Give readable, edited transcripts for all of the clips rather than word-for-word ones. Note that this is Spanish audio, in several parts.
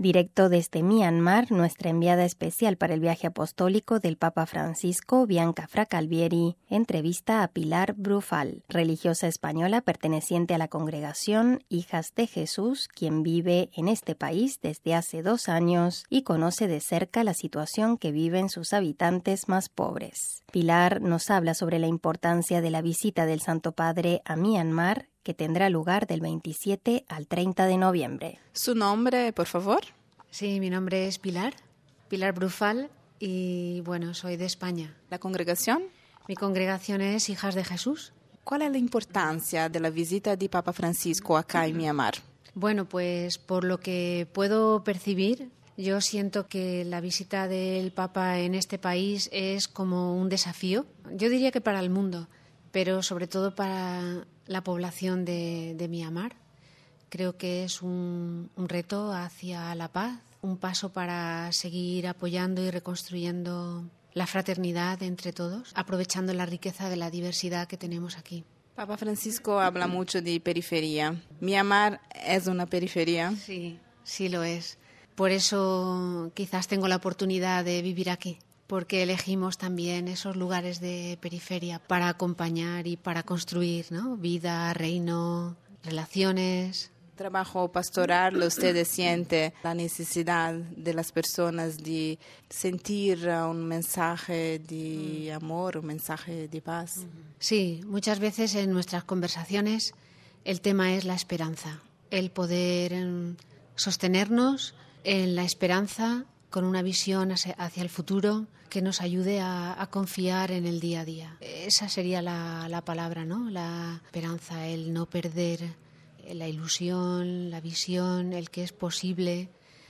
Directo desde Myanmar, nuestra enviada especial para el viaje apostólico del Papa Francisco, Bianca Fracalvieri, entrevista a Pilar Brufal, religiosa española perteneciente a la congregación Hijas de Jesús, quien vive en este país desde hace 2 años y conoce de cerca la situación que viven sus habitantes más pobres. Pilar nos habla sobre la importancia de la visita del Santo Padre a Myanmar, que tendrá lugar del 27 al 30 de noviembre. ¿Su nombre, por favor? Sí, mi nombre es Pilar Brufal, y bueno, soy de España. ¿La congregación? Mi congregación es Hijas de Jesús. ¿Cuál es la importancia de la visita de Papa Francisco acá en Myanmar? Bueno, pues por lo que puedo percibir, yo siento que la visita del Papa en este país es como un desafío. Yo diría que para el mundo, pero sobre todo para la población de Myanmar. Creo que es un reto hacia la paz, un paso para seguir apoyando y reconstruyendo la fraternidad entre todos, aprovechando la riqueza de la diversidad que tenemos aquí. Papa Francisco habla mucho de periferia. ¿Myanmar es una periferia? Sí, sí lo es. Por eso quizás tengo la oportunidad de vivir aquí, porque elegimos también esos lugares de periferia para acompañar y para construir, ¿no? Vida, reino, relaciones. Trabajo pastoral, usted siente la necesidad de las personas de sentir un mensaje de amor, un mensaje de paz. Sí, muchas veces en nuestras conversaciones el tema es la esperanza, el poder sostenernos en la esperanza con una visión hacia el futuro que nos ayude a confiar en el día a día. Esa sería la palabra, ¿no? La esperanza, el no perder la ilusión, la visión, el que es posible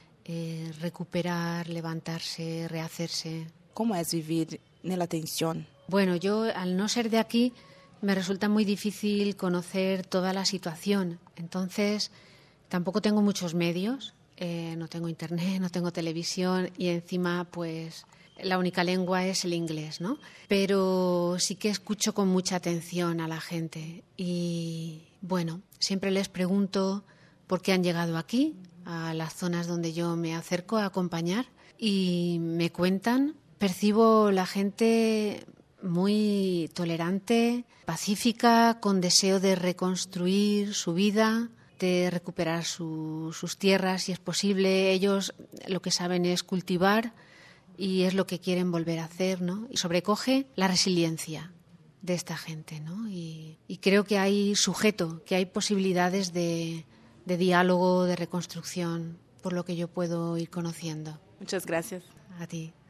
recuperar, levantarse, rehacerse. ¿Cómo es vivir en la tensión? Bueno, yo al no ser de aquí me resulta muy difícil conocer toda la situación. Entonces tampoco tengo muchos medios. No tengo internet, no tengo televisión y encima pues la única lengua es el inglés, ¿no? Pero sí que escucho con mucha atención a la gente y bueno, siempre les pregunto por qué han llegado aquí, a las zonas donde yo me acerco a acompañar y me cuentan. Percibo la gente muy tolerante, pacífica, con deseo de reconstruir su vida, de recuperar sus tierras si es posible. Ellos lo que saben es cultivar y es lo que quieren volver a hacer, ¿no? Y sobrecoge la resiliencia de esta gente, ¿no? Y creo que hay sujeto, que hay posibilidades de diálogo, de reconstrucción, por lo que yo puedo ir conociendo. Muchas gracias. A ti.